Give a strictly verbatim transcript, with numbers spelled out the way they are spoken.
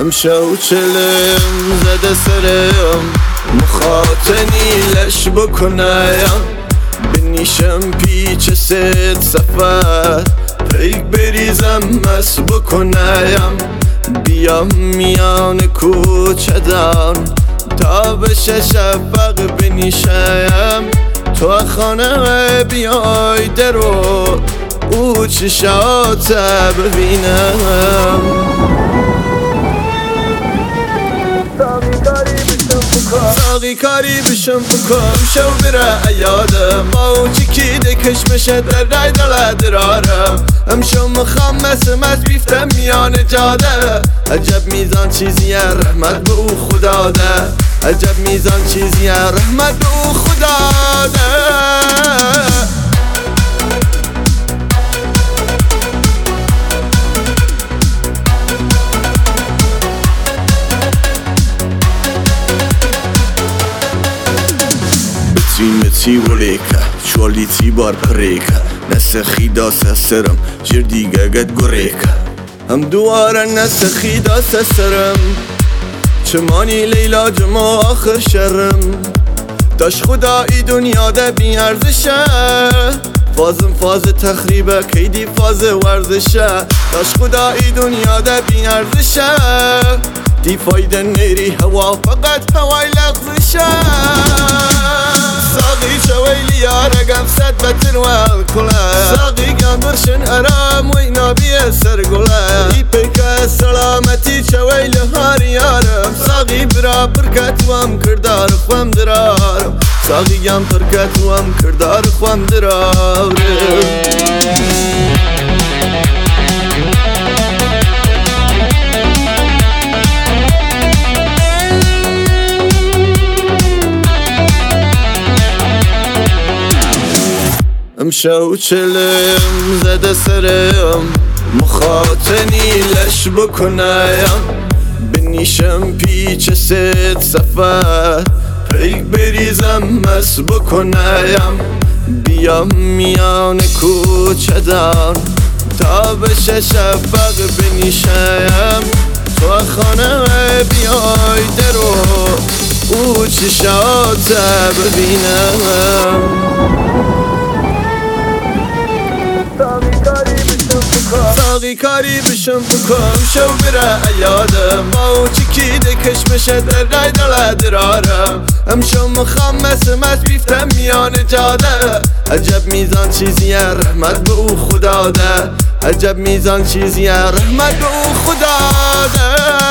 امشو چلم زده سرم مخاطنی لش بکنم بنیشم پیچ ست سفر پیک بریزم مس بکنم بیام میان کوچه دان تا بشه شفق بنیشم تو خانه بیای درو او چشات ببینم ساقی کاری بشم بکن شو بره یادم ما چکی دکش بشه در رای دل درارم امشو مخام مسمت بیفتم میان جاده عجب میزان چیزیه رحمت به او خدا ده عجب میزان چیزیه رحمت به او خدا ده متی ولیکا چوالیتی بار پریکا نسخی دا سسرم جر دیگه گد گریکا هم دواره نسخی دا سسرم چمانی لیلا جما آخر شرم داش خدا ای دنیا ده بی ارزشه فازم فاز تخریبه کیدی فاز ورزشه داش خدا ای دنیا ده بی ارزشه دی فایده نیری هوا فقط هوای لغزشه ساقي شويلي يا رقم سد بتر والكلا ساقي قمرشن أرام وينا بيسر قلا يبك سلامتي شويلي هاري يارم ساقي برا بركت وام كردار خوام درارم ساقي قم بركت وام كردار خوام درارم امشو چلم زده سرم مخاطنی لش بکنم بنیشم پیچ ست سفر پیک بریزم مس بکنم بیام میان کوچه دان تا بشه شفق بنیشم تو خانه بیای درو او چشات ببینم ساقی کاری بشم بکن شو بره یادم ما چکی دکش بشه در رای دل درارم امشو مخام مسمت بیفتم میان جاده عجب میزان چیزیه رحمت به او خدا ده عجب میزان چیزیه رحمت به او خدا ده